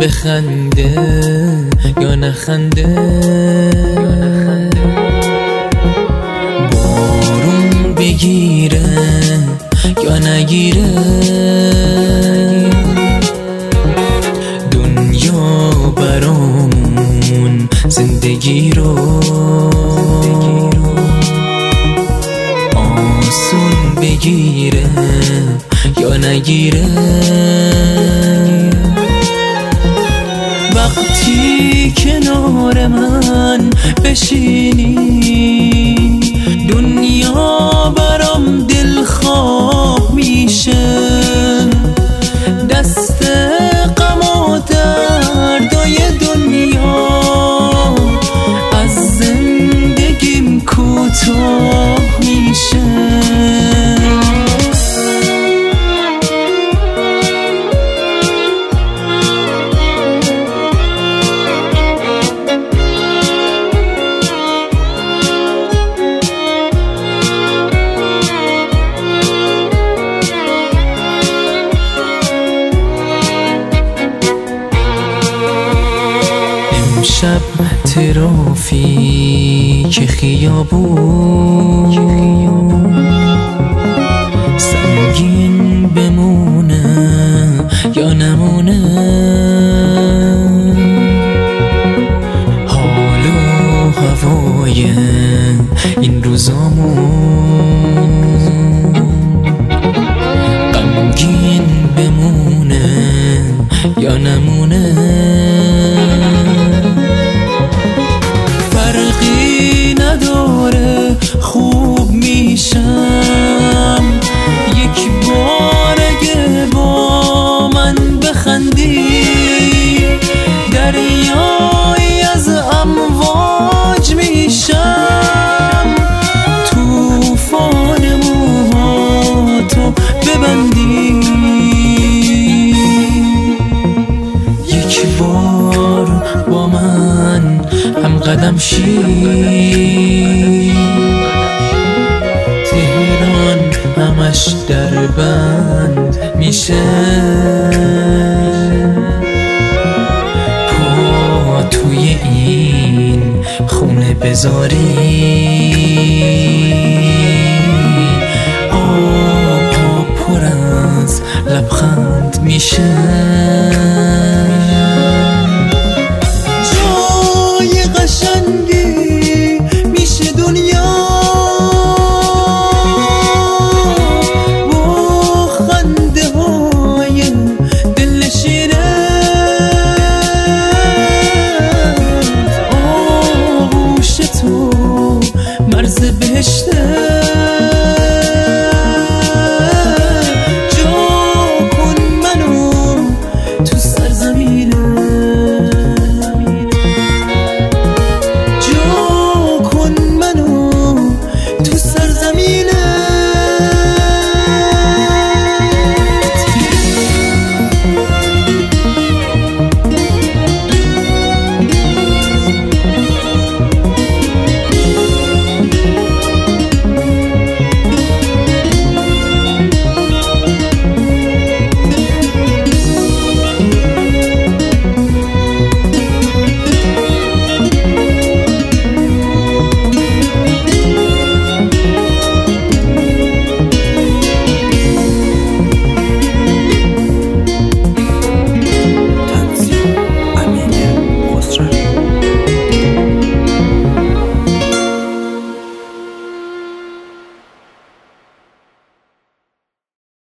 بخنده یا نخنده، بارون بگیره یا نگیره، دنیا برامون زندگی رو آسون بگیره یا نگیره. وقتی کنار من بشینی دنیا برام دلخواه میشه، دست غم و دردای دنیا از زندگیم کوتاه میشه. شب ترافیک خیابون سنگین بمونه یا نمونه، حال و هوای این روزامون غمگین بمونه یا نمونه، فرقی نداره خوب میشم یک بار اگه با من بخندی، دریایی از امواج میشم توفان موهاتو ببندی، یک بار با من هم قدم شی، تهران همش در بند میشه، پا توی این خونه بذاری، پا پر از لبخند میشه. مرز بهشته